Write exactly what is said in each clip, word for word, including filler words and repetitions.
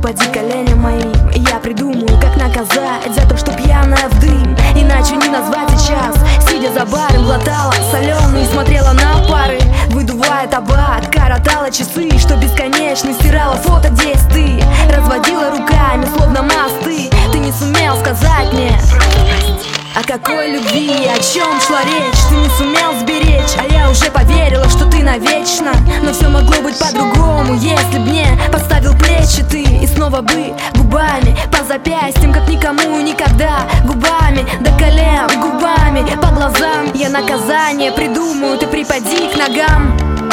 упади коленям моим, и я придумаю, как наказать за то, что пьяная в дым. Иначе не назвать сейчас. Сидя за баром, глотала соленый и смотрела на пары, выдувая табак, коротала часы, что бесконечно стирала фото, где есть ты. Разводила руками, словно мосты. Ты не сумел сказать мне о какой любви, о чем шла речь. Ты не сумел сберечь, а я уже поверила, что ты навечно. Но все могло быть по-другому, если б мне подставил плечи ты. И снова бы губами по запястьям, как никому никогда. Губами до колен, губами по глазам. Я наказание придумаю, ты припади к ногам.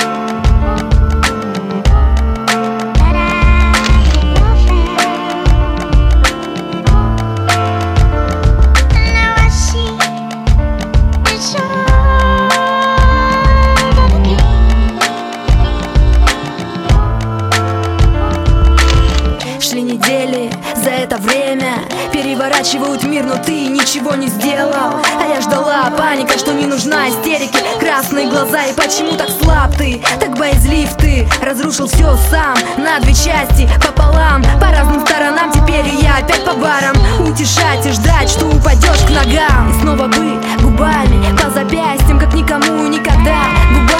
Шли недели, за это время переворачивают мир, но ты ничего не сделал. А я ждала, паника, что не нужна истерики. Красные глаза, и почему так слаб ты, так боязлив ты. Разрушил все сам, на две части, пополам, по разным сторонам. Теперь я опять по барам, утешать и ждать, что упадешь к ногам. И снова бы губами по запястьям, как никому никогда. Губами